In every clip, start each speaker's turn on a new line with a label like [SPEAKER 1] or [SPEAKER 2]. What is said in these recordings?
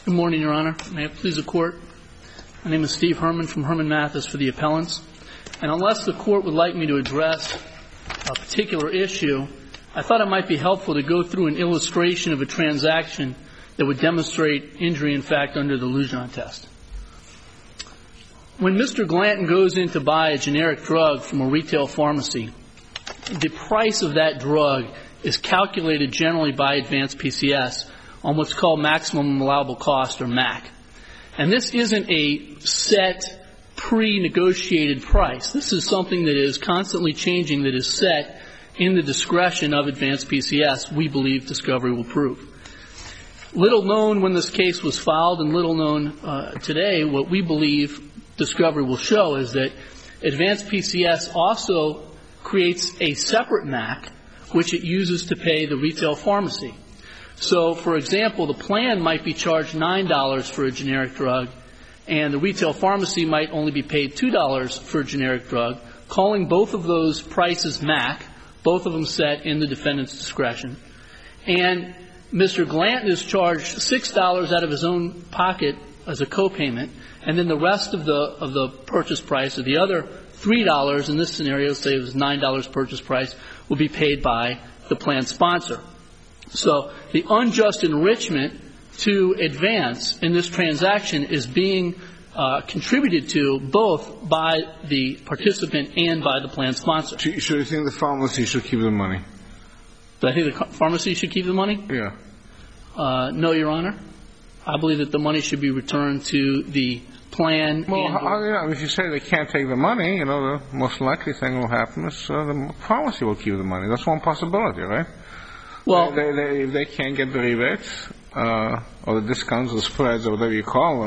[SPEAKER 1] Good morning, Your Honor. May it please the Court. My name is Steve Herman from Herman Mathis for the appellants. And unless the Court would like me to address a particular issue, I thought it might be helpful to go through an illustration of a transaction that would demonstrate injury in fact under the Lujan test. When Mr. Glanton goes in to buy a generic drug from a retail pharmacy, the price of that drug is calculated generally by Advanced PCS on what's called maximum allowable cost, or MAC. And this isn't a set, pre-negotiated price. This is something that is constantly changing, that is set in the discretion of Advanced PCS, we believe discovery will prove. Little known when this case was filed and little known today, what we believe discovery will show is that Advanced PCS also creates a separate MAC, which it uses to pay the retail pharmacy. So, for example, the plan might be charged $9 for a generic drug, and the retail pharmacy might only be paid $2 for a generic drug, calling both of those prices MAC, both of them set in the defendant's discretion. And Mr. Glanton is charged $6 out of his own pocket as a copayment, and then the rest of the purchase price, or the other $3 in this scenario, say it was $9 purchase price, will be paid by the plan sponsor. So the unjust enrichment to Advance in this transaction is being contributed to both by the participant and by the plan sponsor.
[SPEAKER 2] So you think the pharmacy should keep the money?
[SPEAKER 1] Do I think the pharmacy should keep the money?
[SPEAKER 2] Yeah.
[SPEAKER 1] No, Your Honor. I believe that the money should be returned to the plan.
[SPEAKER 2] Well, if you say they can't take the money, the most likely thing will happen is the pharmacy will keep the money. That's one possibility, right? Well, they can't get the rebates or the discounts or the spreads or whatever you call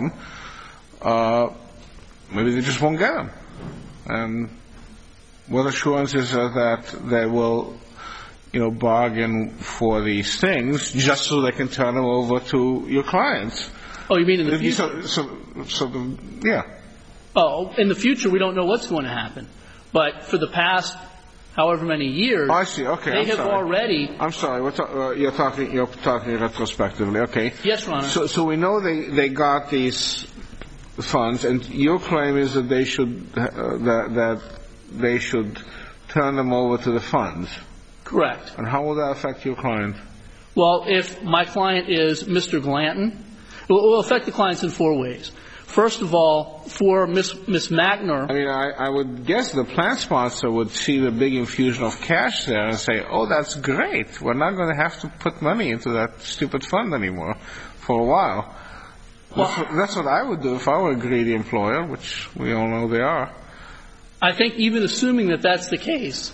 [SPEAKER 2] them. Maybe they just won't get them. And what assurance is that they will, bargain for these things just so they can turn them over to your clients?
[SPEAKER 1] Oh, you mean in the future?
[SPEAKER 2] Yeah.
[SPEAKER 1] Oh, in the future, we don't know what's going to happen. But for the past however many years,
[SPEAKER 2] I see. Okay,
[SPEAKER 1] they have already.
[SPEAKER 2] I'm sorry. You're talking retrospectively. Okay.
[SPEAKER 1] Yes, Your Honor.
[SPEAKER 2] So we know they got these funds, and your claim is that they should turn them over to the funds.
[SPEAKER 1] Correct.
[SPEAKER 2] And how will that affect your client?
[SPEAKER 1] Well, if my client is Mr. Glanton, it will affect the clients in four ways. First of all, for Miss Magner.
[SPEAKER 2] I mean, I would guess the plan sponsor would see the big infusion of cash there and say, oh, that's great. We're not going to have to put money into that stupid fund anymore for a while. Well, that's what I would do if I were a greedy employer, which we all know they are.
[SPEAKER 1] I think even assuming that that's the case,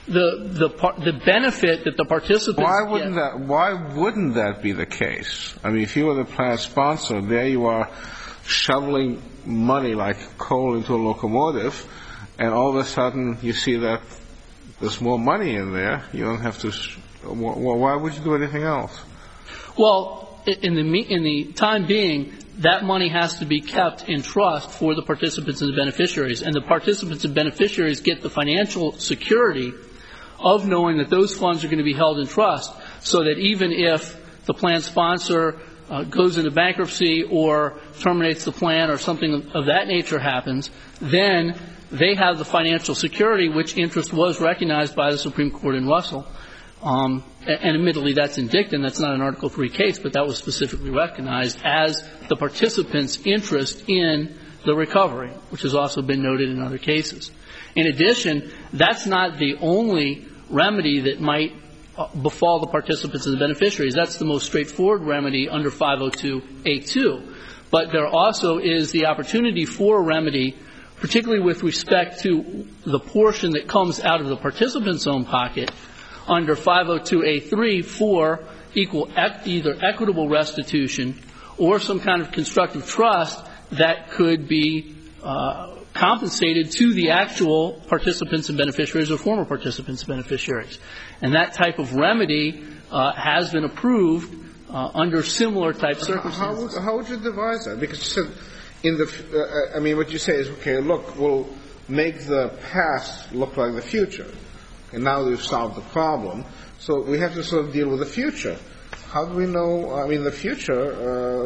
[SPEAKER 1] the benefit that the participants get.
[SPEAKER 2] Why wouldn't that be the case? I mean, if you were the plan sponsor, there you are shoveling money like coal into a locomotive, and all of a sudden you see that there's more money in there. You don't have to. Why would you do anything else?
[SPEAKER 1] Well, in the time being, that money has to be kept in trust for the participants and the beneficiaries, and the participants and beneficiaries get the financial security of knowing that those funds are going to be held in trust, so that even if the plan sponsor goes into bankruptcy or terminates the plan or something of that nature happens, then they have the financial security, which interest was recognized by the Supreme Court in Russell. And admittedly, that's in dictum. That's not an Article III case, but that was specifically recognized as the participants' interest in the recovery, which has also been noted in other cases. In addition, that's not the only remedy that might befall the participants and the beneficiaries. That's the most straightforward remedy under 502A2. But there also is the opportunity for a remedy, particularly with respect to the portion that comes out of the participant's own pocket, under 502A3 for either equitable restitution or some kind of constructive trust that could be compensated to the actual participants and beneficiaries or former participants and beneficiaries. And that type of remedy has been approved under similar type circumstances.
[SPEAKER 2] How would you devise that? Because you said what you say is, okay, look, we'll make the past look like the future. And now we've solved the problem. So we have to sort of deal with the future. How do we know? I mean, the future,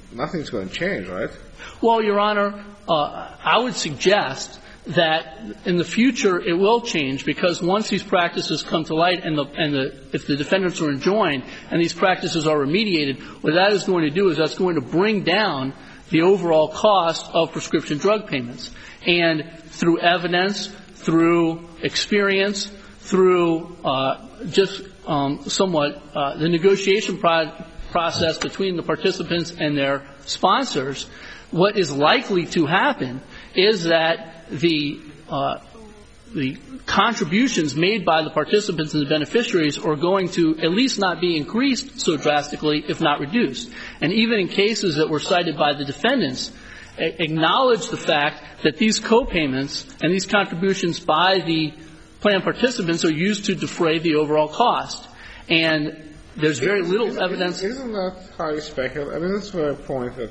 [SPEAKER 2] nothing's going to change, right?
[SPEAKER 1] Well, Your Honor, I would suggest that in the future it will change, because once these practices come to light and if the defendants are enjoined and these practices are remediated, what that is going to do is that's going to bring down the overall cost of prescription drug payments. And through evidence, through experience, through somewhat the negotiation process between the participants and their sponsors, what is likely to happen is that the contributions made by the participants and the beneficiaries are going to at least not be increased so drastically, if not reduced. And even in cases that were cited by the defendants, acknowledge the fact that these co-payments and these contributions by the plan participants are used to defray the overall cost. And there's very little evidence.
[SPEAKER 2] Isn't that highly speculative? I mean, that's the very point that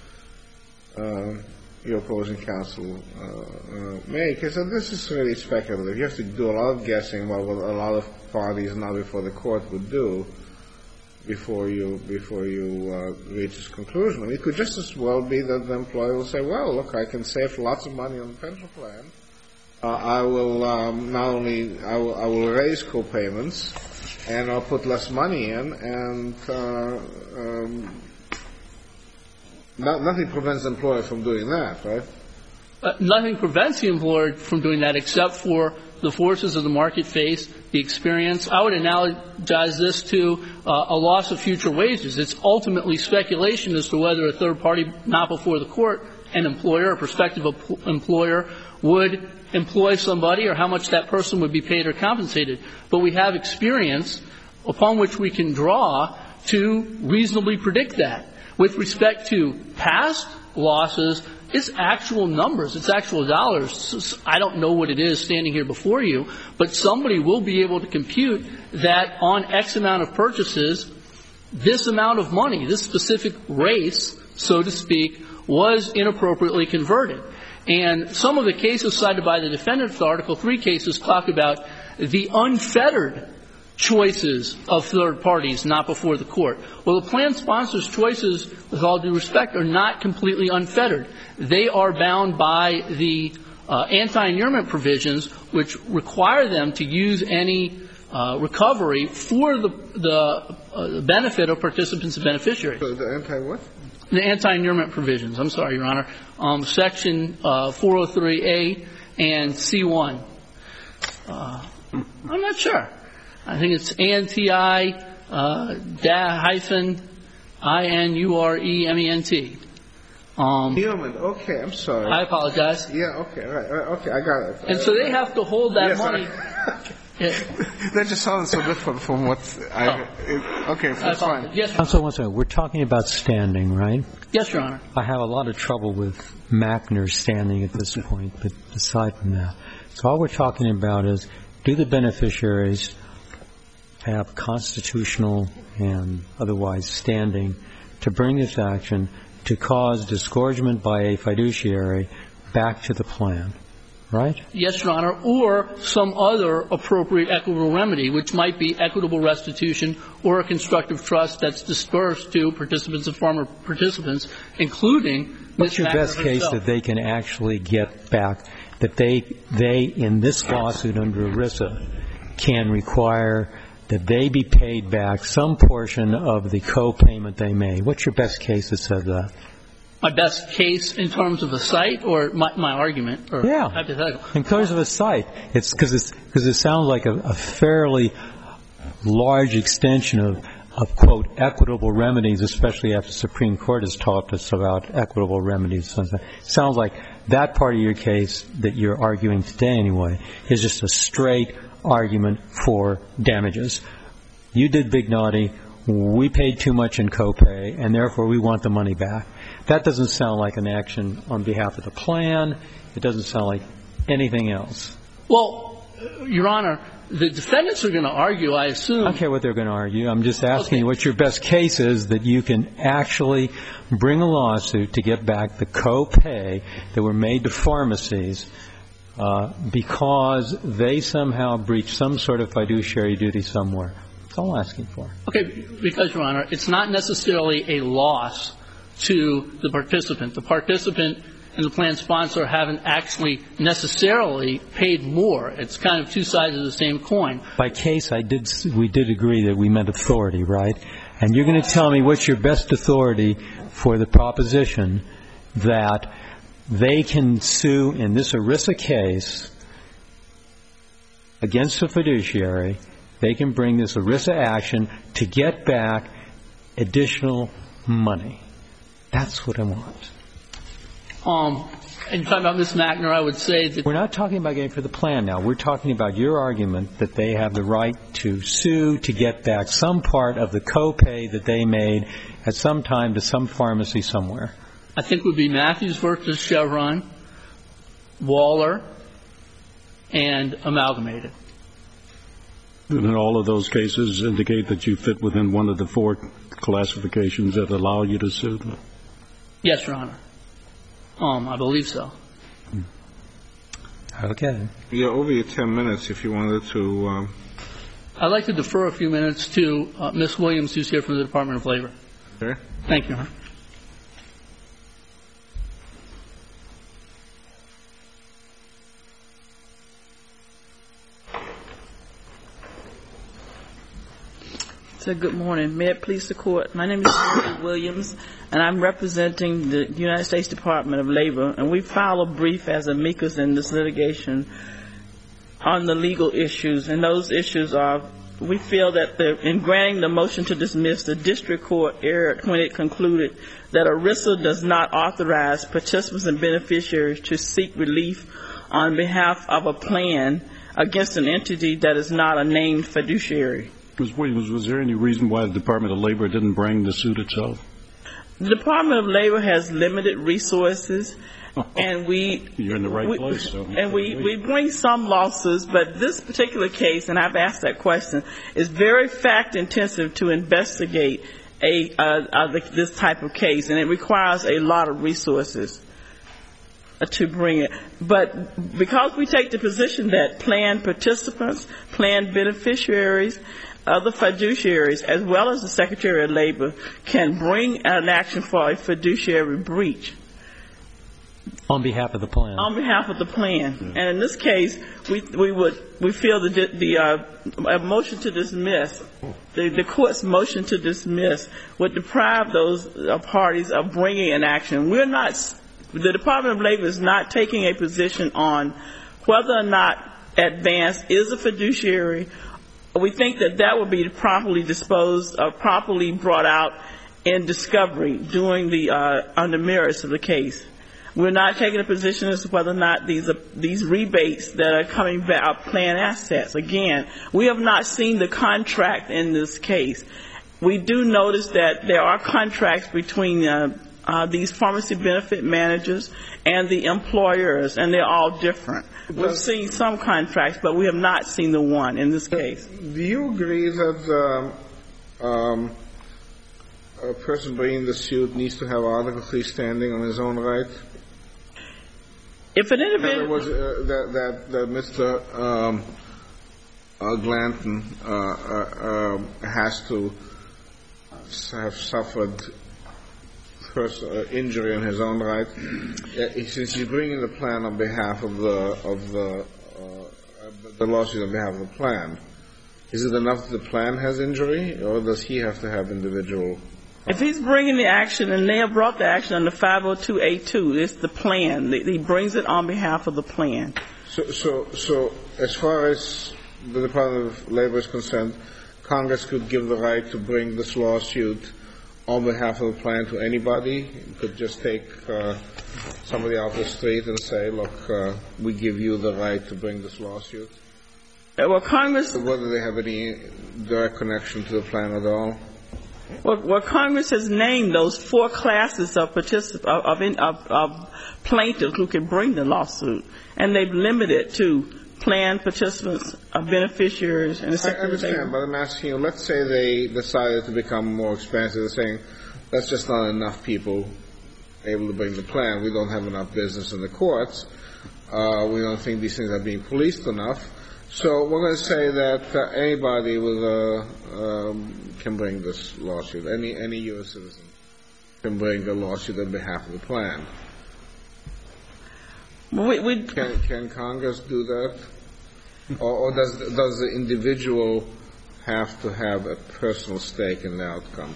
[SPEAKER 2] your opposing counsel make, is that this is really speculative. You have to do a lot of guessing about what a lot of parties now before the court would do before you reach this conclusion. I mean, it could just as well be that the employer will say, well, look, I can save lots of money on the pension plan. I will I will raise co-payments, and I'll put less money in, and nothing prevents the employer from doing that, right?
[SPEAKER 1] Nothing prevents the employer from doing that except for the forces of the market face, the experience. I would analogize this to a loss of future wages. It's ultimately speculation as to whether a third party not before the court, an employer, a prospective employer, would employ somebody or how much that person would be paid or compensated. But we have experience upon which we can draw to reasonably predict that. With respect to past losses, it's actual numbers. It's actual dollars. I don't know what it is standing here before you, but somebody will be able to compute that on X amount of purchases, this amount of money, this specific race, so to speak, was inappropriately converted. And some of the cases cited by the defendant's Article 3 cases talk about the unfettered choices of third parties not before the court. Well, the plan sponsor's choices, with all due respect, are not completely unfettered. They are bound by the anti-inurement provisions, which require them to use any recovery for the benefit of participants and beneficiaries.
[SPEAKER 2] So the anti-what?
[SPEAKER 1] The anti-inurement provisions. I'm sorry, Your Honor. Section 403A and C1. I'm not sure. I think it's anti-inurement.
[SPEAKER 2] Inurement. Okay, I'm sorry.
[SPEAKER 1] I apologize.
[SPEAKER 2] Yeah, okay, right. Okay, I got it.
[SPEAKER 1] And so they have to hold that money.
[SPEAKER 2] That just sounds so different from what okay, that's fine.
[SPEAKER 1] Yes,
[SPEAKER 3] Counsel, one second. We're talking about standing, right?
[SPEAKER 1] Yes, Your Honor.
[SPEAKER 3] I have a lot of trouble with Machner's standing at this point, but aside from that. So all we're talking about is, do the beneficiaries have constitutional and otherwise standing to bring this action to cause disgorgement by a fiduciary back to the plan, right?
[SPEAKER 1] Yes, Your Honor, or some other appropriate equitable remedy, which might be equitable restitution or a constructive trust that's dispersed to participants and former participants, including
[SPEAKER 3] What's your best case that they can actually get back, that they in this lawsuit under ERISA can require that they be paid back some portion of the co-payment they made? What's your best case that says that?
[SPEAKER 1] My best case in terms of a site or my argument? Or
[SPEAKER 3] yeah,
[SPEAKER 1] hypothetical?
[SPEAKER 3] In terms of a site. It's because it sounds like a fairly large extension of, quote, equitable remedies, especially after the Supreme Court has taught us about equitable remedies. It sounds like that part of your case that you're arguing today anyway is just a straight argument for damages. You did Big Naughty, we paid too much in copay, and therefore we want the money back. That doesn't sound like an action on behalf of the plan. It doesn't sound like anything else.
[SPEAKER 1] Well, Your Honor, the defendants are going to argue, I assume.
[SPEAKER 3] I don't care what they're going to argue. I'm just asking you what your best case is that you can actually bring a lawsuit to get back the copay that were made to pharmacies because they somehow breached some sort of fiduciary duty somewhere. That's all I'm asking for.
[SPEAKER 1] Okay, because, Your Honor, it's not necessarily a loss to the participant. The participant and the plan sponsor haven't actually necessarily paid more. It's kind of two sides of the same coin.
[SPEAKER 3] By case, we did agree that we meant authority, right? And you're going to tell me what's your best authority for the proposition that they can sue in this ERISA case against a fiduciary. They can bring this ERISA action to get back additional money. That's what I want.
[SPEAKER 1] And talking about Ms. Mackner, I would say that
[SPEAKER 3] we're not talking about getting for the plan now. We're talking about your argument that they have the right to sue to get back some part of the copay that they made at some time to some pharmacy somewhere.
[SPEAKER 1] I think it would be Matthews versus Chevron, Waller, and Amalgamated.
[SPEAKER 4] And all of those cases indicate that you fit within one of the four classifications that allow you to sue them?
[SPEAKER 1] Yes, Your Honor. I believe so.
[SPEAKER 3] Okay.
[SPEAKER 2] Yeah, over your 10 minutes if you wanted to.
[SPEAKER 1] I'd like to defer a few minutes to Ms. Williams, who's here from the Department of Labor.
[SPEAKER 2] Okay.
[SPEAKER 1] Thank you, Your Honor.
[SPEAKER 5] So good morning. May it please the Court. My name is Mary Williams, and I'm representing the United States Department of Labor, and we filed a brief as amicus in this litigation on the legal issues, and those issues are, we feel that in granting the motion to dismiss, the district court erred when it concluded that ERISA does not authorize participants and beneficiaries to seek relief on behalf of a plan against an entity that is not a named fiduciary.
[SPEAKER 4] Ms. Williams, was there any reason why the Department of Labor didn't bring the suit itself?
[SPEAKER 5] The Department of Labor has limited resources, and
[SPEAKER 4] you're in the right place.
[SPEAKER 5] We bring some losses, but this particular case, and I've asked that question, is very fact intensive to investigate this type of case, and it requires a lot of resources to bring it. But because we take the position that plan participants, plan beneficiaries, other fiduciaries, as well as the Secretary of Labor, can bring an action for a fiduciary breach.
[SPEAKER 3] On behalf of the plan.
[SPEAKER 5] On behalf of the plan. Mm-hmm. And in this case, we feel that the motion to dismiss, the court's motion to dismiss would deprive those parties of bringing an action. The Department of Labor is not taking a position on whether or not Advance is a fiduciary. We think that would be properly disposed of, properly brought out in discovery during on the merits of the case. We're not taking a position as to whether or not these rebates that are coming back are plan assets. Again, we have not seen the contract in this case. We do notice that there are contracts between these pharmacy benefit managers and the employers, and they're all different. We've seen some contracts, but we have not seen the one in this case.
[SPEAKER 2] Do you agree that a person bringing the suit needs to have Article 3 standing on his own right?
[SPEAKER 5] If an individual...
[SPEAKER 2] In other words, that Mr. Glanton has to have suffered injury on his own right, since he's bringing the plan on behalf of the lawsuit on behalf of the plan, is it enough that the plan has injury, or does he have to have individual?
[SPEAKER 5] If he's bringing the action, and they have brought the action under 502A2, it's the plan. He brings it on behalf of the plan.
[SPEAKER 2] So as far as the Department of Labor is concerned, Congress could give the right to bring this lawsuit on behalf of the plan to anybody. You could just take somebody off the street and say, look, we give you the right to bring this lawsuit.
[SPEAKER 5] Well, Congress...
[SPEAKER 2] Whether they have any direct connection to the plan at all?
[SPEAKER 5] Well, Congress has named those four classes of plaintiffs who can bring the lawsuit, and they've limited it to plan participants, beneficiaries, and the Secretary.
[SPEAKER 2] I understand, but I'm asking you, let's say they decided to become more expensive. They're saying, that's just not enough people able to bring the plan. We don't have enough business in the courts. We don't think these things are being policed enough. So we're going to say that anybody with can bring this lawsuit, any U.S. citizen. can bring a lawsuit on behalf of the plan. Can Congress do that? Or does the individual have to have a personal stake in the outcome?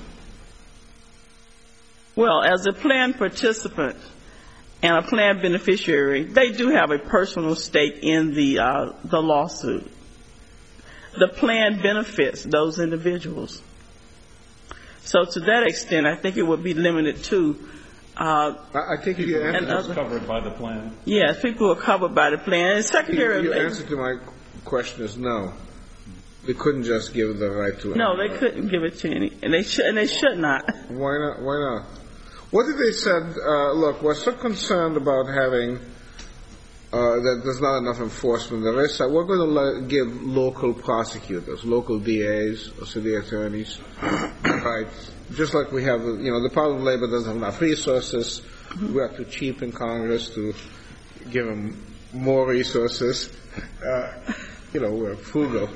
[SPEAKER 5] Well, as a plan participant and a plan beneficiary, they do have a personal stake in the lawsuit. The plan benefits those individuals. So to that extent, I think it would be limited to.
[SPEAKER 2] I think you answered
[SPEAKER 4] covered by the plan.
[SPEAKER 5] Yes, people are covered by the plan. And Secretary of
[SPEAKER 2] Your answer to my question is no. They couldn't just give the right to.
[SPEAKER 5] No, they couldn't give it to any, and they should not.
[SPEAKER 2] Why not? Why not? What if they said, look, we're so concerned about having that there's not enough enforcement. The rest, we're going to give local prosecutors, local DAs or city attorneys, right? Just like we have, the Department of Labor doesn't have enough resources. We are too cheap in Congress to give them more resources. We're frugal.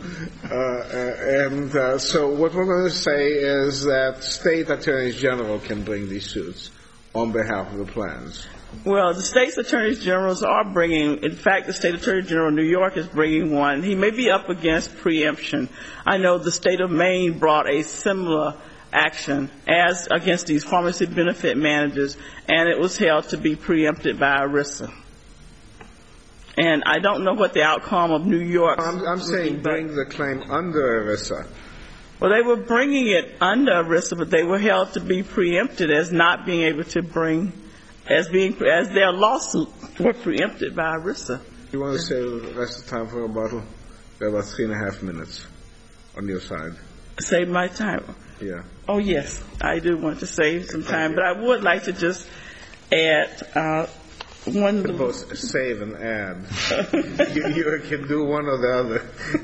[SPEAKER 2] So what we're going to say is that state attorneys general can bring these suits on behalf of the plans.
[SPEAKER 5] Well, the state's attorneys generals are bringing, in fact, the state attorney general of New York is bringing one. He may be up against preemption. I know the state of Maine brought a similar action as against these pharmacy benefit managers, and it was held to be preempted by ERISA. And I don't know what the outcome of New York.
[SPEAKER 2] I'm saying bring the claim under ERISA.
[SPEAKER 5] Well, they were bringing it under ERISA, but they were held to be preempted as not being able to bring, as their lawsuit were preempted by ERISA.
[SPEAKER 2] You want to save the rest of the time for a rebuttal? There are about 3.5 minutes on your side.
[SPEAKER 5] Save my time?
[SPEAKER 2] Yeah.
[SPEAKER 5] Oh, yes. I do want to save some time, but I would like to just add one.
[SPEAKER 2] Both save and add. you can do one or the other.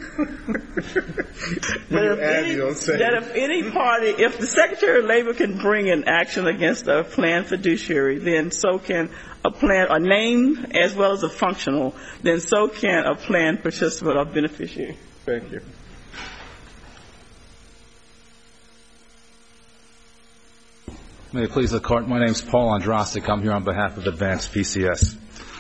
[SPEAKER 5] If the Secretary of Labor can bring an action against a plan fiduciary, then so can a name as well as a functional, then so can a plan participant or beneficiary.
[SPEAKER 2] Thank you.
[SPEAKER 6] May it please the Court, my name is Paul Andrasik. I'm here on behalf of Advanced PCS.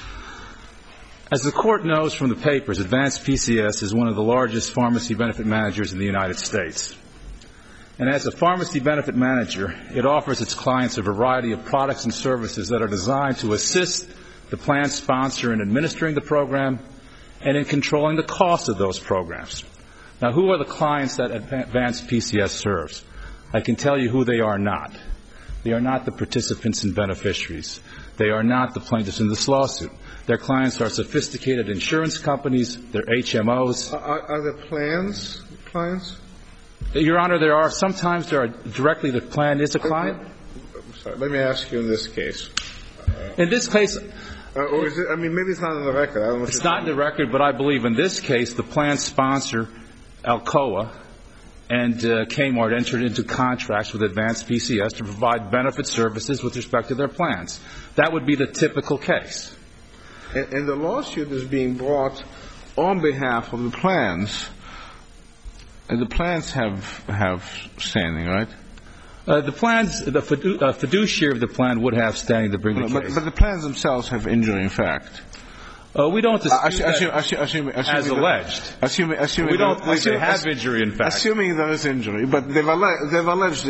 [SPEAKER 6] As the Court knows from the papers, Advanced PCS is one of the largest pharmacy benefit managers in the United States. And as a pharmacy benefit manager, it offers its clients a variety of products and services that are designed to assist the plan sponsor in administering the program and in controlling the cost of those programs. Now, who are the clients that Advanced PCS serves? I can tell you who they are not. They are not the participants and beneficiaries. They are not the plaintiffs in this lawsuit. Their clients are sophisticated insurance companies. They're HMOs.
[SPEAKER 2] Are there plans clients?
[SPEAKER 6] Your Honor, there are. Sometimes there are directly the plan is a client.
[SPEAKER 2] Sorry, let me ask you in this case.
[SPEAKER 6] In this case.
[SPEAKER 2] Or is it, maybe it's not in the record. I don't know. It's
[SPEAKER 6] not in the record, but I believe in this case the plan sponsor, Alcoa, and Kmart entered into contracts with Advanced PCS to provide benefit services with respect to their plans. That would be the typical case.
[SPEAKER 2] And the lawsuit is being brought on behalf of the plans. And the plans have standing, right?
[SPEAKER 6] The plans, the fiduciary of the plan would have standing to bring the case.
[SPEAKER 2] But the plans themselves have injury in fact.
[SPEAKER 6] We don't dispute that as alleged. We don't believe they have injury in fact.
[SPEAKER 2] Assuming there is injury, but they've alleged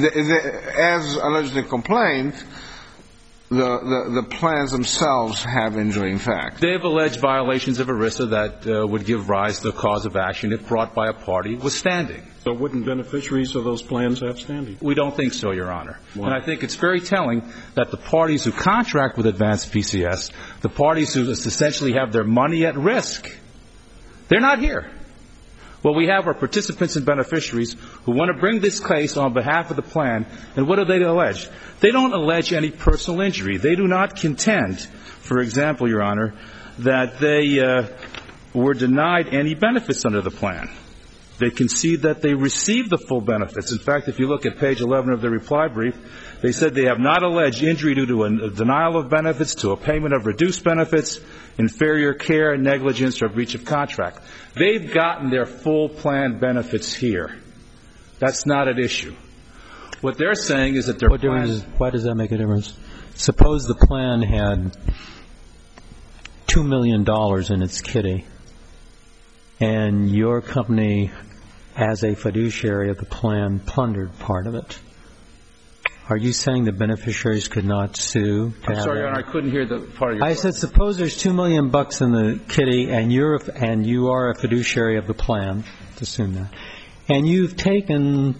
[SPEAKER 2] as alleged in complaint, the plans themselves have injury in fact.
[SPEAKER 6] They have alleged violations of ERISA that would give rise to a cause of action if brought by a party with standing.
[SPEAKER 4] So wouldn't beneficiaries of those plans have standing?
[SPEAKER 6] We don't think so, Your Honor.
[SPEAKER 4] Why?
[SPEAKER 6] And I think it's very telling that the parties who contract with Advanced PCS, the parties who essentially have their money at risk, they're not here. What we have are participants and beneficiaries who want to bring this case on behalf of the plan, and what do they allege? They don't allege any personal injury. They do not contend, for example, Your Honor, that they were denied any benefits under the plan. They concede that they received the full benefits. In fact, if you look at page 11 of the reply brief, they said they have not alleged injury due to a denial of benefits, to a payment of reduced benefits, inferior care, negligence, or breach of contract. They've gotten their full plan benefits here. That's not at issue. What they're saying is that their plan...
[SPEAKER 3] Why does that make a difference? Suppose the plan had $2 million in its kitty, and your company, as a fiduciary of the plan, plundered part of it. Are you saying the beneficiaries could not sue?
[SPEAKER 6] I'm sorry, Your Honor, I couldn't hear the part of your question.
[SPEAKER 3] I said, suppose there's $2 million in the kitty, and you are a fiduciary of the plan. Let's assume that, and you've taken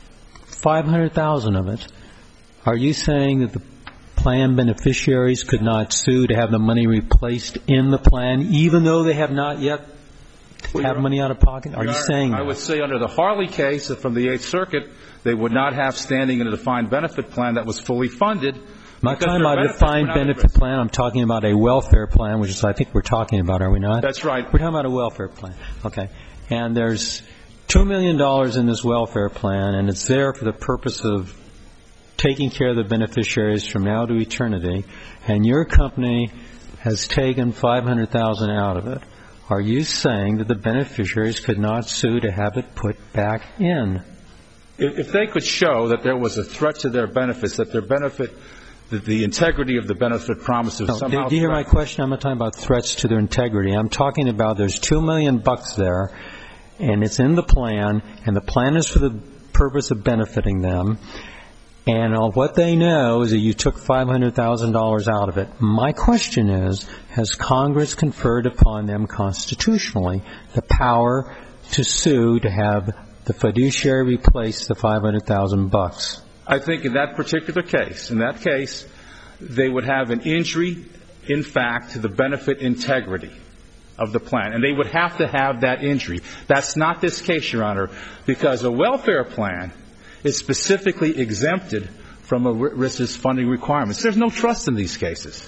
[SPEAKER 3] $500,000 of it. Are you saying that the plan beneficiaries could not sue to have the money replaced in the plan, even though they have not yet have money out of pocket? Are you saying that?
[SPEAKER 6] I would say under the Harley case from the Eighth Circuit, they would not have standing in a defined benefit plan that was fully funded.
[SPEAKER 3] I'm not talking about a defined benefit plan. I'm talking about a welfare plan, which is I think we're talking about, are we not?
[SPEAKER 6] That's right.
[SPEAKER 3] We're talking about a welfare plan. Okay. And there's $2 million in this welfare plan, and it's there for the purpose of taking care of the beneficiaries from now to eternity, and your company has taken $500,000 out of it. Are you saying that the beneficiaries could not sue to have it put back in?
[SPEAKER 6] If they could show that there was a threat to their benefits, that their benefit, that the integrity of the benefit promises somehow...
[SPEAKER 3] Do you hear my question? I'm not talking about threats to their integrity. I'm talking about there's $2 million there, and it's in the plan, and the plan is for the purpose of benefiting them, and what they know is that you took $500,000 out of it. My question is, has Congress conferred upon them constitutionally the power to sue to have the fiduciary replace the $500,000?
[SPEAKER 6] I think in that particular case, they would have an injury, in fact, to the benefit integrity of the plan. And they would have to have that injury. That's not this case, Your Honor, because a welfare plan is specifically exempted from ERISA's funding requirements. There's no trust in these cases.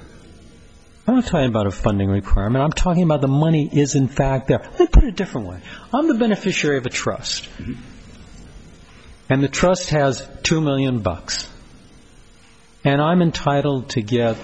[SPEAKER 3] I'm not talking about a funding requirement. I'm talking about the money is, in fact, there. Let me put it a different way. I'm the beneficiary of a trust, and the trust has $2 million, and I'm entitled to get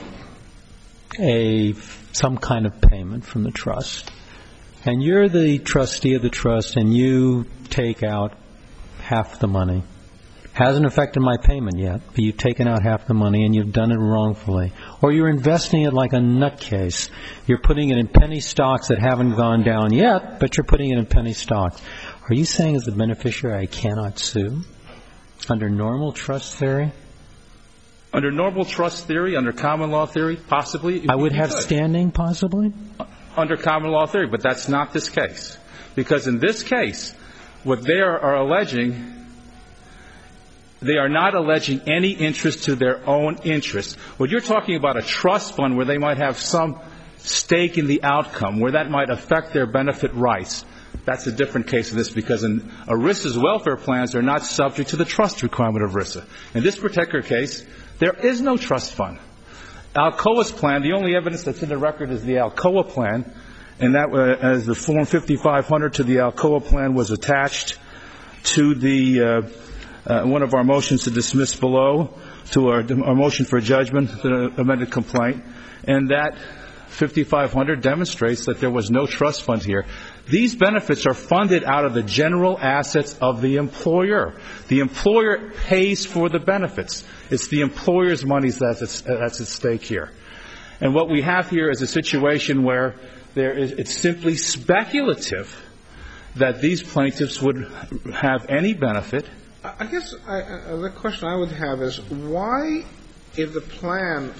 [SPEAKER 3] some kind of payment from the trust. And you're the trustee of the trust, and you take out half the money. Hasn't affected my payment yet, but you've taken out half the money and you've done it wrongfully. Or you're investing it like a nutcase. You're putting it in penny stocks that haven't gone down yet, but you're putting it in penny stocks. Are you saying as a beneficiary I cannot sue under normal trust theory?
[SPEAKER 6] Under normal trust theory, under common law theory, possibly.
[SPEAKER 3] I would have standing, possibly?
[SPEAKER 6] Under common law theory, but that's not this case. Because in this case, what they are alleging, they are not alleging any interest to their own interest. When you're talking about a trust fund where they might have some stake in the outcome, where that might affect their benefit rights, that's a different case of this, because in ERISA's welfare plans, they're not subject to the trust requirement of ERISA. In this particular case, there is no trust fund. Alcoa's plan, the only evidence that's in the record is the Alcoa plan, and that as the Form 5500 to the Alcoa plan was attached to the one of our motions to dismiss below, to our motion for judgment, the amended complaint, and that 5500 demonstrates that there was no trust fund here. These benefits are funded out of the general assets of the employer. The employer pays for the benefits. It's the employer's money that's at stake here. And what we have here is a situation where it's simply speculative that these plaintiffs would have any benefit.
[SPEAKER 2] I guess the question I would have is why, if the plan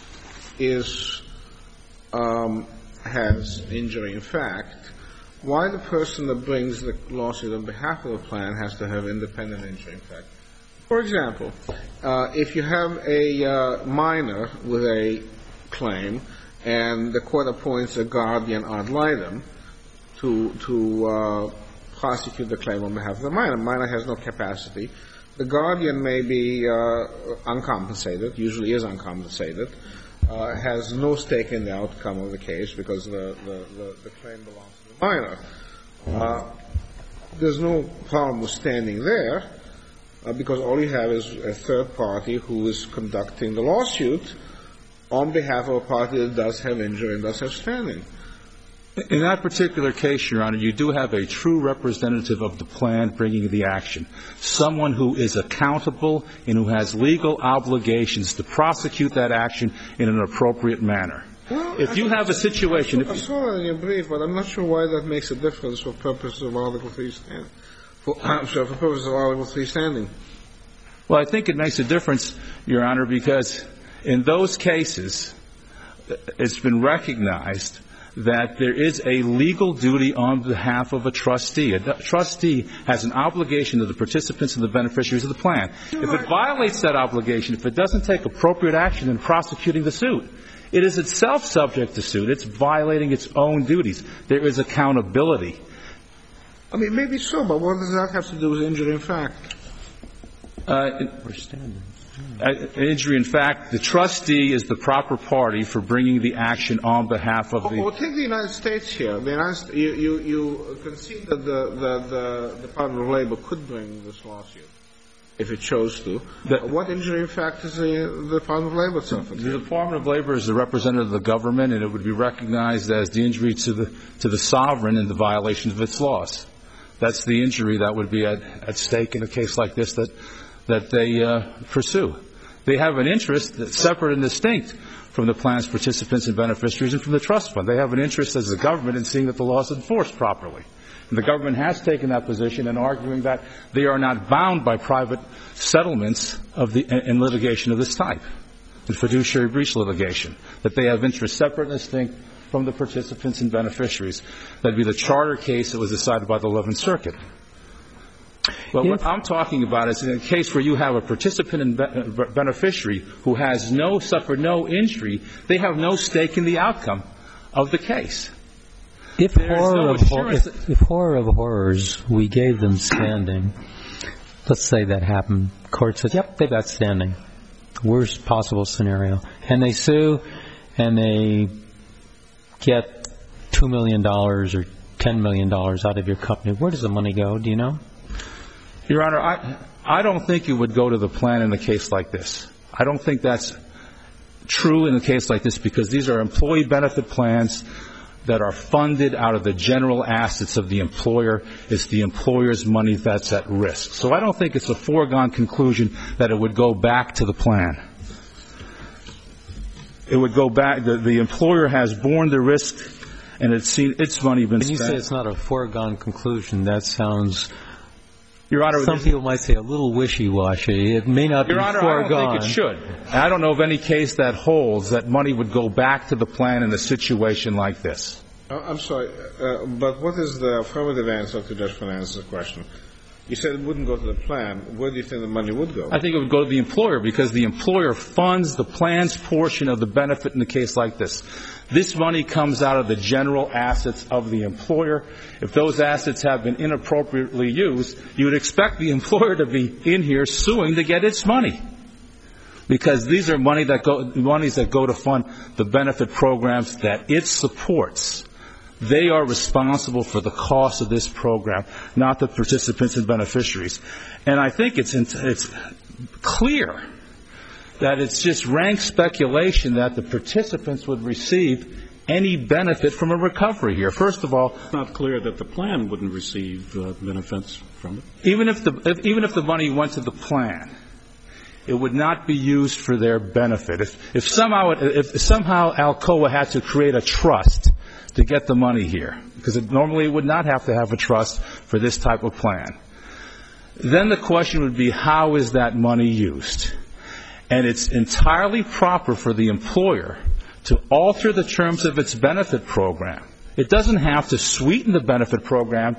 [SPEAKER 2] has injury in fact, why the person that brings the lawsuit on behalf of the plan has to have independent injury in fact? For example, if you have a minor with a claim and the court appoints a guardian ad litem to prosecute the claim on behalf of the minor. Minor has no capacity. The guardian may be uncompensated, usually is uncompensated, has no stake in the outcome of the case because the claim belongs to the minor. There's no problem with standing there because all you have is a third party who is conducting the lawsuit on behalf of a party that does have injury and does have standing.
[SPEAKER 6] In that particular case, Your Honor, you do have a true representative of the plan bringing the action, someone who is accountable and who has legal obligations to prosecute that action in an appropriate manner.
[SPEAKER 2] Well,
[SPEAKER 6] if you have a situation...
[SPEAKER 2] I saw that in your brief, but I'm not sure why that makes a difference for purposes of Article 3 standing. For purposes of Article 3 standing.
[SPEAKER 6] Well, I think it makes a difference, Your Honor, because in those cases, it's been recognized that there is a legal duty on behalf of a trustee. A trustee has an obligation to the participants and the beneficiaries of the plan. If it violates that obligation, if it doesn't take appropriate action in prosecuting the suit, it is itself subject to suit. It's violating its own duties. There is accountability.
[SPEAKER 2] I mean, maybe so, but what does that have to do with injury in fact?
[SPEAKER 6] Injury in fact, the trustee is the proper party for bringing the action on behalf of the...
[SPEAKER 2] Well, take the United States here. You concede that the Department of Labor could bring this lawsuit if it chose to. What injury in fact is the Department of Labor suffering?
[SPEAKER 6] The Department of Labor is the representative of the government, and it would be recognized as the injury to the sovereign in the violation of its laws. That's the injury that would be at stake in a case like this that they pursue. They have an interest that's separate and distinct from the plan's participants and beneficiaries and from the trust fund. They have an interest as a government in seeing that the law is enforced properly. And the government has taken that position in arguing that they are not bound by private settlements in litigation of this type, in fiduciary breach litigation, that they have interests separate and distinct from the participants and beneficiaries. That would be the charter case that was decided by the 11th Circuit. But what I'm talking about is in a case where you have a participant and beneficiary who has suffered no injury, they have no stake in the outcome of the case.
[SPEAKER 3] If horror of horrors, we gave them standing, let's say that happened, court says, yep, they've got standing, worst possible scenario, and they sue and they get $2 million or $10 million out of your company, where does the money go? Do you know?
[SPEAKER 6] Your Honor, I don't think it would go to the plan in a case like this. I don't think that's true in a case like this because these are employee benefit plans that are funded out of the general assets of the employer. It's the employer's money that's at risk. So I don't think it's a foregone conclusion that it would go back to the plan. It would go back. The employer has borne the risk, and it's seen its money been spent.
[SPEAKER 3] When you say it's not a foregone conclusion, that sounds...
[SPEAKER 6] Your Honor,
[SPEAKER 3] some people might say a little wishy-washy. It may not be foregone.
[SPEAKER 6] Your Honor, I don't think it should. I don't know of any case that holds that money would go back to the plan in a situation like this.
[SPEAKER 2] I'm sorry, but what is the affirmative answer to Judge Fernandez's question? You said it wouldn't go to the plan. Where do you think the money would go?
[SPEAKER 6] I think it would go to the employer because the employer funds the plan's portion of the benefit in a case like this. This money comes out of the general assets of the employer. If those assets have been inappropriately used, you would expect the employer to be in here suing to get its money. Because these are monies that go to fund the benefit programs that it supports. They are responsible for the cost of this program, not the participants and beneficiaries. And I think it's clear that it's just rank speculation that the participants would receive any benefit from a recovery here. First of all,
[SPEAKER 4] it's not clear that the plan wouldn't receive benefits from it.
[SPEAKER 6] Even if the money went to the plan, it would not be used for their benefit. If somehow Alcoa had to create a trust to get the money here, because normally it would not have to have a trust for this type of plan, then the question would be, how is that money used? And it's entirely proper for the employer to alter the terms of its benefit program. It doesn't have to sweeten the benefit program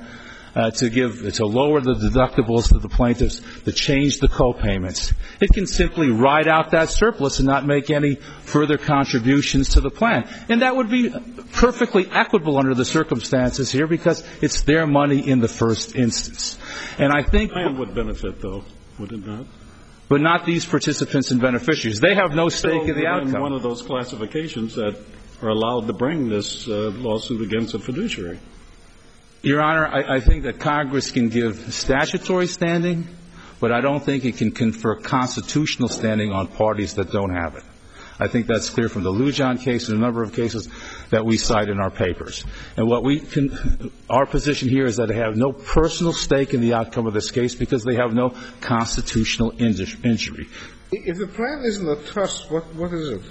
[SPEAKER 6] to lower the deductibles to the plaintiffs, to change the co-payments. It can simply write out that surplus and not make any further contributions to the plan. And that would be perfectly equitable under the circumstances here because it's their money in the first instance. And I think...
[SPEAKER 4] The plan would benefit, though, would it not?
[SPEAKER 6] But not these participants and beneficiaries. They have no stake in the outcome.
[SPEAKER 4] One of those classifications that are allowed to bring this lawsuit against a fiduciary.
[SPEAKER 6] Your Honor, I think that Congress can give statutory standing, but I don't think it can confer constitutional standing on parties that don't have it. I think that's clear from the Lujan case and a number of cases that we cite in our papers. And our position here is that they have no personal stake in the outcome of this case because they have no constitutional injury.
[SPEAKER 2] If the plan isn't a trust, what is it?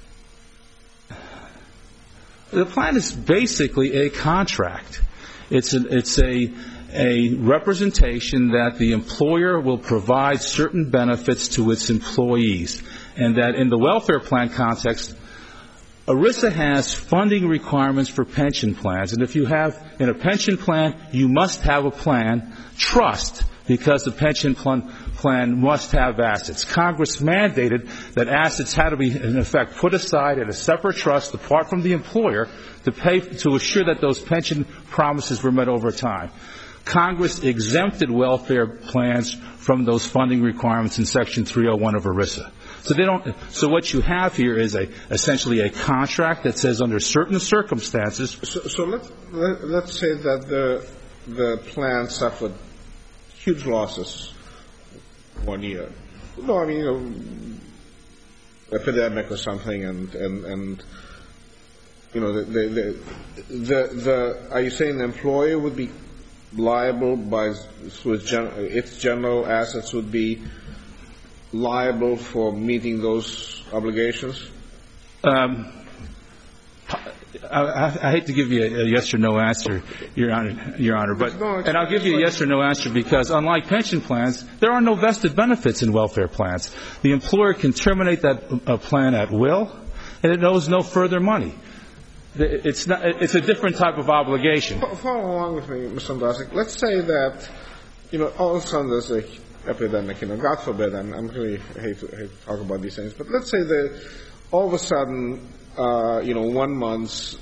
[SPEAKER 6] The plan is basically a contract. It's a representation that the employer will provide certain benefits to its employees, and that in the welfare plan context, ERISA has funding requirements for pension plans, and if you have in a pension plan, you must have a plan trust, because the pension plan must have assets. Congress mandated that assets had to be, in effect, put aside in a separate trust apart from the employer to assure that those pension promises were met over time. Congress exempted welfare plans from those funding requirements in Section 301 of ERISA. So what you have here is essentially a contract that says under certain circumstances.
[SPEAKER 2] So let's say that the plan suffered huge losses 1 year. No, I mean, epidemic or something, and are you saying the employer would be liable through its general assets would be liable for meeting those obligations?
[SPEAKER 6] I hate to give you a yes or no answer, Your Honor, and I'll give you a yes or no answer because unlike pension plans, there are no vested benefits in welfare plans. The employer can terminate that plan at will, and it owes no further money. It's a different type of obligation.
[SPEAKER 2] Follow along with me, Mr. Andrasik. Let's say that, all of a sudden there's an epidemic, God forbid, I'm really hate to talk about these things, but let's say that all of a sudden, 1 month,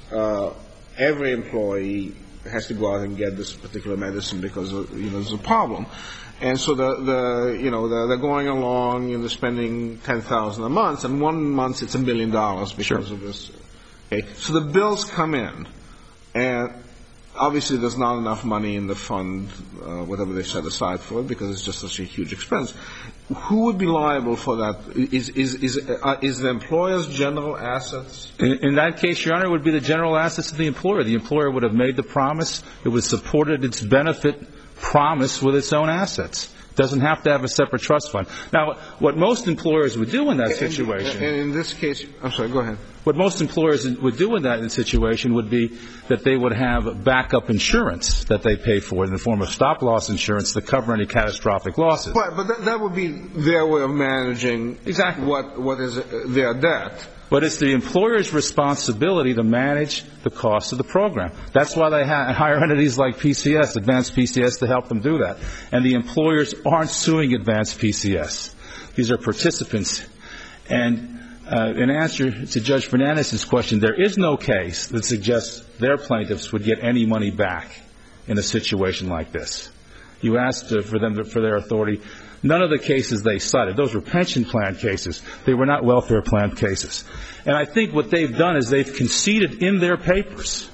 [SPEAKER 2] every employee has to go out and get this particular medicine because, there's a problem. And so they're going along, they're spending $10,000 a month, and 1 month it's $1 million because of this. Okay. So the bills come in, and obviously there's not enough money in the fund, whatever they set aside for it, because it's just such a huge expense. Who would be liable for that? Is the employer's general assets?
[SPEAKER 6] In that case, Your Honor, it would be the general assets of the employer. The employer would have made the promise. It would have supported its benefit promise with its own assets. It doesn't have to have a separate trust fund. Now, what most employers would do in that situation...
[SPEAKER 2] And in this case... I'm sorry, go ahead.
[SPEAKER 6] What most employers would do in that situation would be that they would have backup insurance that they pay for in the form of stop-loss insurance to cover any catastrophic losses.
[SPEAKER 2] But that would be their way of managing
[SPEAKER 6] exactly
[SPEAKER 2] what is their debt.
[SPEAKER 6] But it's the employer's responsibility to manage the cost of the program. That's why they hire entities like PCS, Advanced PCS, to help them do that. And the employers aren't suing Advanced PCS. These are participants. And in answer to Judge Fernandez's question, there is no case that suggests their plaintiffs would get any money back in a situation like this. You asked for their authority. None of the cases they cited, those were pension plan cases. They were not welfare plan cases. And I think what they've done is they've conceded in their papers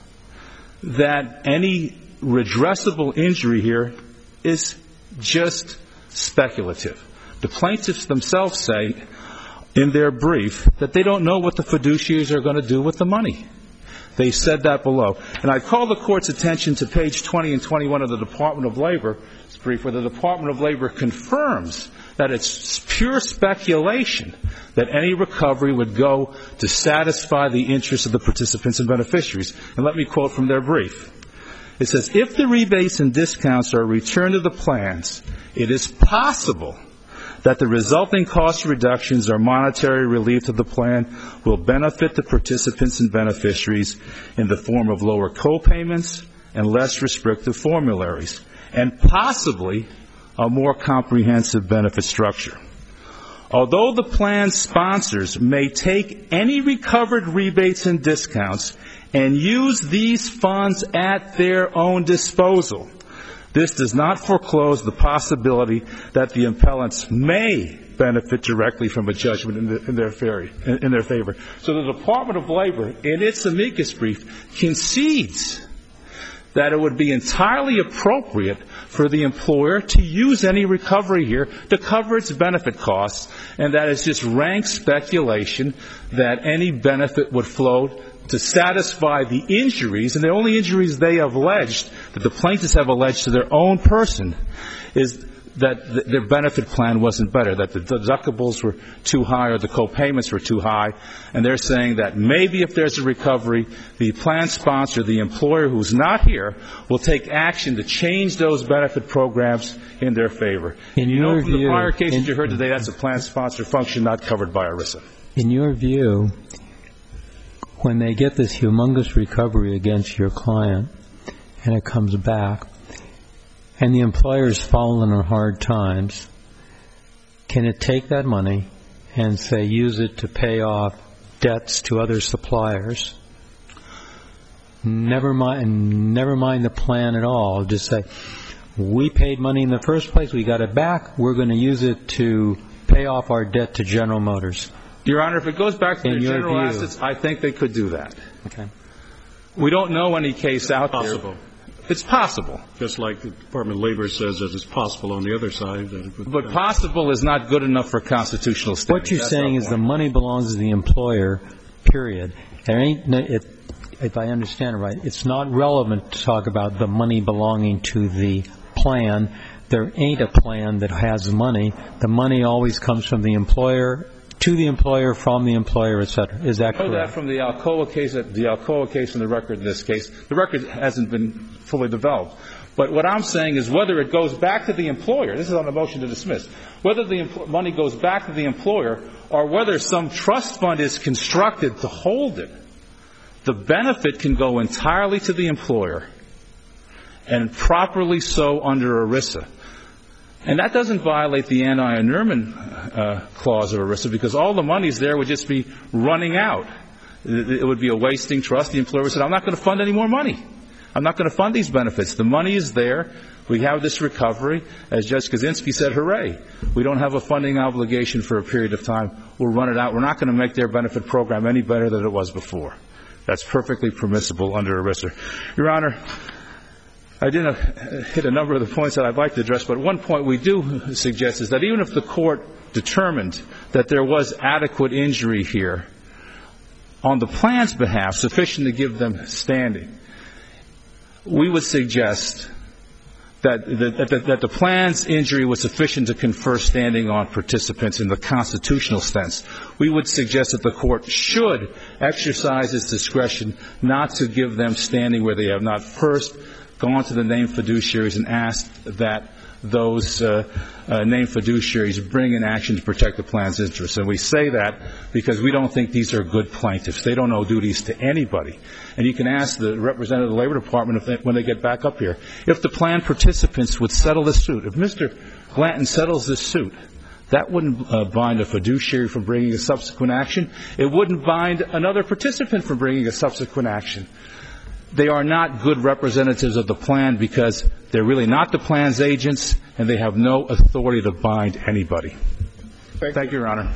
[SPEAKER 6] that any redressable injury here is just speculative. The plaintiffs themselves say in their brief that they don't know what the fiduciaries are going to do with the money. They said that below. And I call the Court's attention to page 20 and 21 of the Department of Labor brief, where the Department of Labor confirms that it's pure speculation that any recovery would go to satisfy the interests of the participants and beneficiaries. And let me quote from their brief. It says, if the rebates and discounts are returned to the plans, it is possible that the resulting cost reductions or monetary relief to the plan will benefit the participants and beneficiaries in the form of lower co-payments and less restrictive formularies, and possibly a more comprehensive benefit structure. Although the plan sponsors may take any recovered rebates and discounts and use these funds at their own disposal, this does not foreclose the possibility that the appellants may benefit directly from a judgment in their favor. So the Department of Labor, in its amicus brief, concedes that it would be entirely appropriate for the employer to use any recovery here to cover its benefit costs, and that it's just rank speculation that any benefit would flow to satisfy the injuries, and the only injuries they have alleged, that the plaintiffs have alleged to their own person, is that their benefit plan wasn't better, that the deductibles were too high or the co-payments were too high, and they're saying that maybe if there's a recovery, the plan sponsor, the employer who's not here, will take action to change those benefit programs in their favor.
[SPEAKER 3] In
[SPEAKER 6] you know
[SPEAKER 3] your
[SPEAKER 6] from
[SPEAKER 3] view,
[SPEAKER 6] the prior cases you heard today, that's a plan sponsor function not covered by ERISA.
[SPEAKER 3] In your view, when they get this humongous recovery against your client and it comes back, and the employer's fallen on hard times, can it take that money and, say, use it to pay off debts to other suppliers? Never mind the plan at all. Just say, we paid money in the first place, we got it back, we're going to use it to pay off our debt to General Motors.
[SPEAKER 6] Your Honor, if it goes back to the general assets, I think they could do that.
[SPEAKER 3] Okay.
[SPEAKER 6] We don't know any case out there.
[SPEAKER 4] Possible.
[SPEAKER 6] It's possible.
[SPEAKER 4] Just like the Department of Labor says that it's possible on the other side.
[SPEAKER 6] But possible is not good enough for constitutional standing.
[SPEAKER 3] What you're saying is the money belongs to the employer, period. There ain't, if I understand it right, it's not relevant to talk about the money belonging to the plan. There ain't a plan that has money. The money always comes from the employer, to the employer, from the employer, et cetera. Is that correct?
[SPEAKER 6] I know that from the Alcoa case and the record in this case. The record hasn't been fully developed. But what I'm saying is whether it goes back to the employer, this is on the motion to dismiss, whether the money goes back to the employer or whether some trust fund is constructed to hold it, the benefit can go entirely to the employer, and properly so under ERISA. And that doesn't violate the anti-annulment clause of ERISA, because all the monies there would just be running out. It would be a wasting trust. The employer would say, I'm not going to fund any more money. I'm not going to fund these benefits. The money is there. We have this recovery. As Judge Kaczynski said, hooray. We don't have a funding obligation for a period of time. We'll run it out. We're not going to make their benefit program any better than it was before. That's perfectly permissible under ERISA. Your Honor, I didn't hit a number of the points that I'd like to address, but one point we do suggest is that even if the court determined that there was adequate injury here, on the plan's behalf, sufficient to give them standing, we would suggest that the plan's injury was sufficient to confer standing on participants in the constitutional sense. We would suggest that the court should exercise its discretion not to give them standing where they have not first gone to the named fiduciaries and asked that those named fiduciaries bring an action to protect the plan's interests. And we say that because we don't think these are good plaintiffs. They don't owe duties to anybody. And you can ask the representative of the Labor Department when they get back up here, if the plan participants would settle this suit, if Mr. Glanton settles this suit, that wouldn't bind a fiduciary from bringing a subsequent action. It wouldn't bind another participant from bringing a subsequent action. They are not good representatives of the plan because they're really not the plan's agents, and they have no authority to bind anybody. Thank you, Your Honor.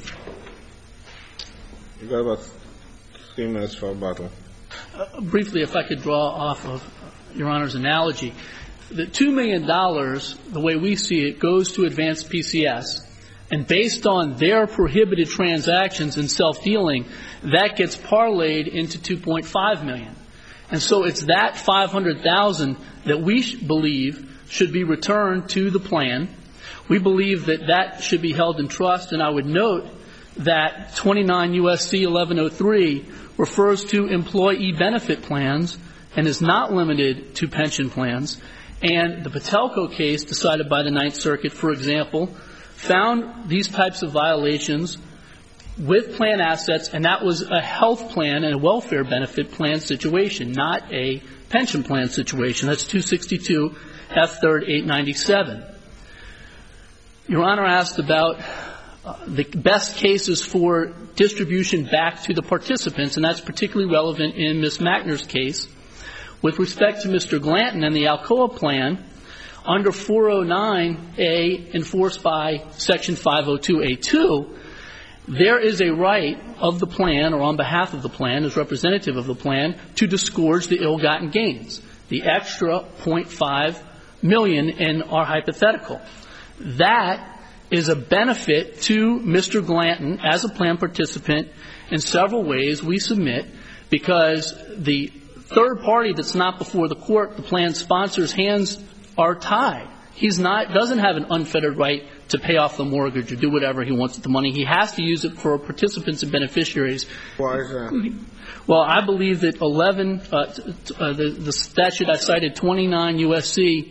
[SPEAKER 2] You've got about 3 minutes for rebuttal.
[SPEAKER 1] Briefly, if I could draw off of Your Honor's analogy, the $2 million, the way we see it, goes to Advanced PCS. And based on their prohibited transactions and self-dealing, that gets parlayed into $2.5 million. And so it's that $500,000 that we believe should be returned to the plan. We believe that that should be held in trust. And I would note that 29 U.S.C. 1103 refers to employee benefit plans and is not limited to pension plans. And the Patelco case decided by the Ninth Circuit, for example, found these types of violations with plan assets, and that was a health plan and a welfare benefit plan situation, not a pension plan situation. That's 262 F3rd 897. Your Honor asked about the best cases for distribution back to the participants, and that's particularly relevant in Ms. Mackner's case. With respect to Mr. Glanton and the Alcoa plan, under 409A enforced by Section 502A2, there is a right of the plan, or on behalf of the plan, as representative of the plan, to disgorge the ill-gotten gains. the extra $0.5 million in our hypothetical. That is a benefit to Mr. Glanton as a plan participant in several ways we submit, because the third party that's not before the court, the plan sponsor's hands are tied. Doesn't have an unfettered right to pay off the mortgage or do whatever he wants with the money. He has to use it for participants and beneficiaries.
[SPEAKER 2] Why is that?
[SPEAKER 1] Well, I believe that the statute I cited, 29 U.S.C.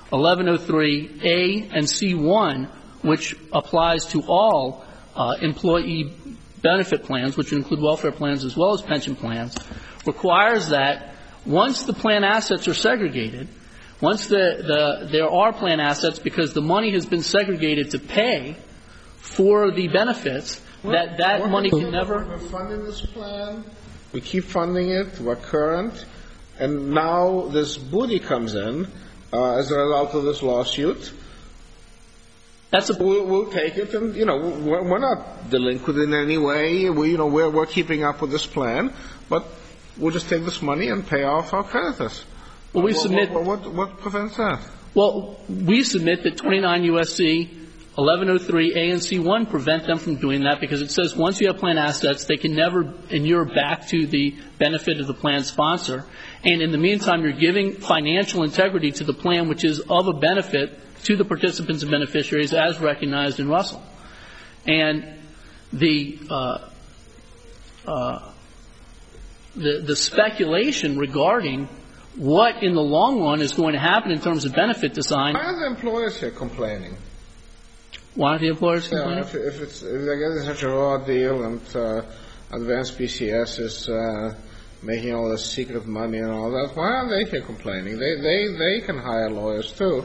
[SPEAKER 1] 1103A and C1, which applies to all employee benefit plans, which include welfare plans as well as pension plans, requires that once the plan assets are segregated, once there are plan assets because the money has been segregated to pay for the benefits, that money can never...
[SPEAKER 2] We're funding this plan. We keep funding it. We're current. And now this booty comes in as a result of this lawsuit. We'll take it, and we're not delinquent in any way. We're keeping up with this plan, but we'll just take this money and pay off our creditors.
[SPEAKER 1] Well,
[SPEAKER 2] what prevents that?
[SPEAKER 1] Well, we submit that 29 U.S.C. 1103A and C1 prevent them from doing that, because it says once you have plan assets, they can never inure back to the benefit of the plan sponsor. And in the meantime, you're giving financial integrity to the plan, which is of a benefit to the participants and beneficiaries as recognized in Russell. And the speculation regarding what in the long run is going to happen in terms of benefit design.
[SPEAKER 2] Why are the employers here complaining?
[SPEAKER 1] Why are the employers complaining?
[SPEAKER 2] If they're getting such a raw deal and Advanced PCS is making all this secret money and all that, why are they here complaining? They can hire lawyers too.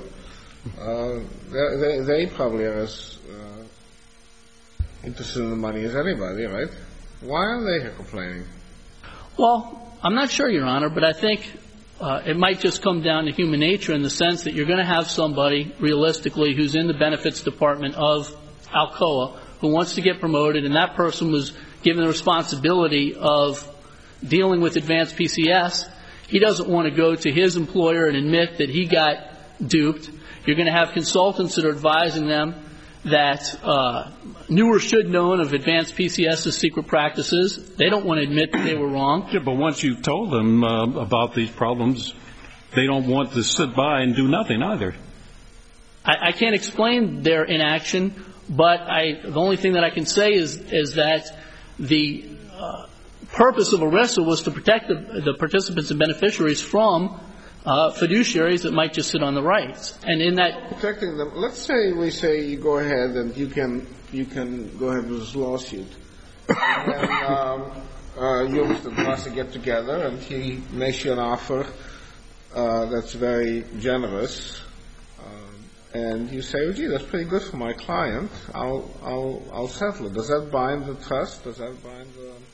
[SPEAKER 2] They probably are as interested in the money as anybody, right? Why are they here complaining?
[SPEAKER 1] Well, I'm not sure, Your Honor, but I think it might just come down to human nature in the sense that you're going to have somebody, realistically, who's in the benefits department of Alcoa who wants to get promoted, and that person was given the responsibility of dealing with Advanced PCS. He doesn't want to go to his employer and admit that he got duped. You're going to have consultants that are advising them that knew or should known of Advanced PCS's secret practices. They don't want to admit that they were wrong.
[SPEAKER 4] Yeah, but once you've told them about these problems, they don't want to sit by and do nothing either.
[SPEAKER 1] I can't explain their inaction, but the only thing that I can say is that the purpose of ERISA was to protect the participants and beneficiaries from fiduciaries that might just sit on the rights. And in that
[SPEAKER 2] protecting them, let's say we say you go ahead and you can go ahead with this lawsuit, and then you and Mr. Grassi get together and he makes you an offer that's very generous, and you say, oh, gee, that's pretty good for my client. I'll settle it. Does that bind the trust? Does that bind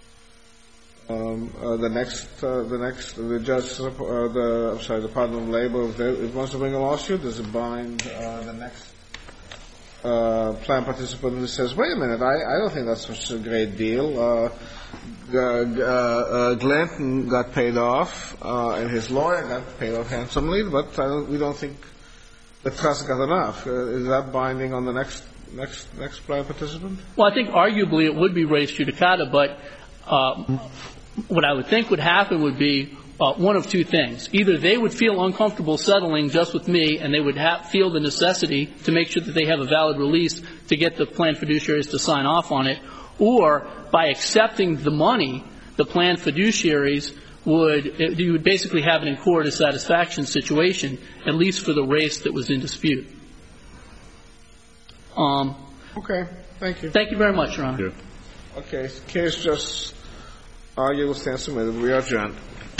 [SPEAKER 2] the Department of Labor, if it wants to bring a lawsuit, does it bind the next plan participant who says, wait a minute, I don't think that's such a great deal. Glanton got paid off, and his lawyer got paid off handsomely, but we don't think the trust got enough. Is that binding on the next plan participant?
[SPEAKER 1] Well, I think arguably it would be res judicata, but what I would think would happen would be one of two things. Either they would feel uncomfortable settling just with me, and they would feel the necessity to make sure that they have a valid release to get the plan fiduciaries to sign off on it, or by accepting the money, the plan fiduciaries you would basically have an in court of satisfaction situation, at least for the race that was in dispute.
[SPEAKER 2] Okay. Thank you.
[SPEAKER 1] Thank you very much, Your Honor.
[SPEAKER 2] Okay. Case just argued will stand submitted. We are adjourned.